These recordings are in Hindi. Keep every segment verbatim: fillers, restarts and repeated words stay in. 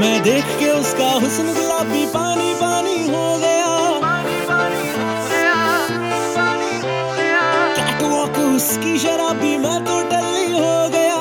मैं देख के उसका हुस्न गुलाबी पानी पानी हो गया। कैटवॉक उसकी शराबी मैं तो टल्ली हो गया।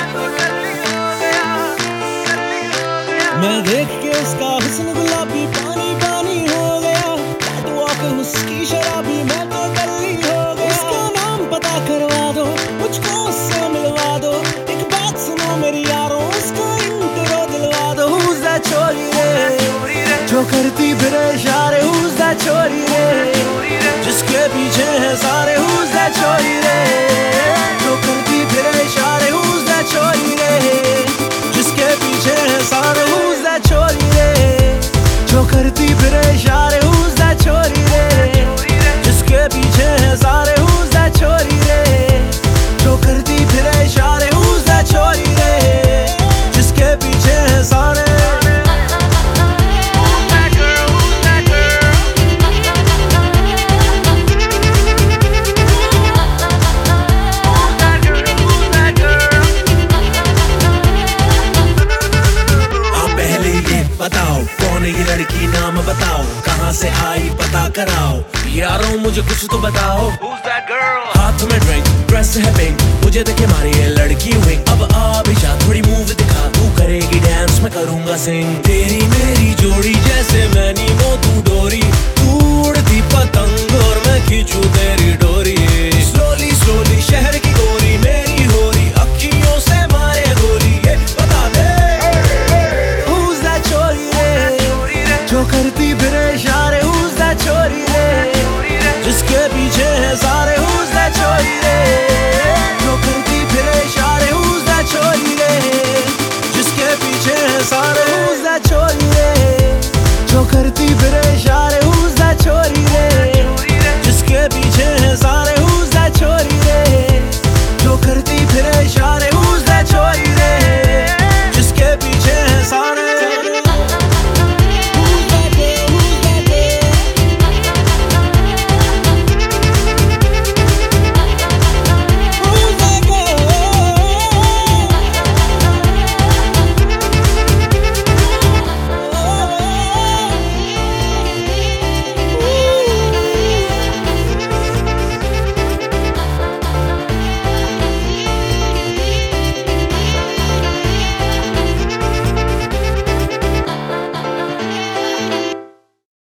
मैं देख के उसका हुस्न गुलाबी पानी पानी हो गया। कैटवॉक उसकी शराबी मैं तो टल्ली हो गया। उसका नाम पता करवा दो, मुझको उससे मिलवा दो। एक बात सुनो मेरी यारों, उसका इंट्रो दिलवा दो। Who's that छोरी रे जो करती फिरे इशारे? Who's that छोरी रे जिसके पीछे है सारे? Who's that छोरी रे जो करती फिरे इशारे? Who's that छोरी रे जिसके पीछे है सारे? Who's that छोरी रे जो करती फिरे इशारे? Who's that छोरी रे जिसके पीछे है सारे? Who's that छोरी रे जो करती फिरे इशारे? Who's that छोरी रे जिसके पीछे है सारे? बताओ कौन है ये लड़की, नाम बताओ, कहाँ से आई पता कराओ। यारों मुझे कुछ तो बताओ। Who's that girl? हाथ में ड्रिंक, ड्रेस है पिंक, मुझे देखे मारी ये लड़की हुई। अब आ भी जा, थोड़ी मूव दिखा, तू करेगी डांस मैं करूँगा सिंग। तेरी मेरी जोड़ी जैसे मैं नीमो तू डोरी, तू उड़ती पतंग और मैं खींचूं तेरी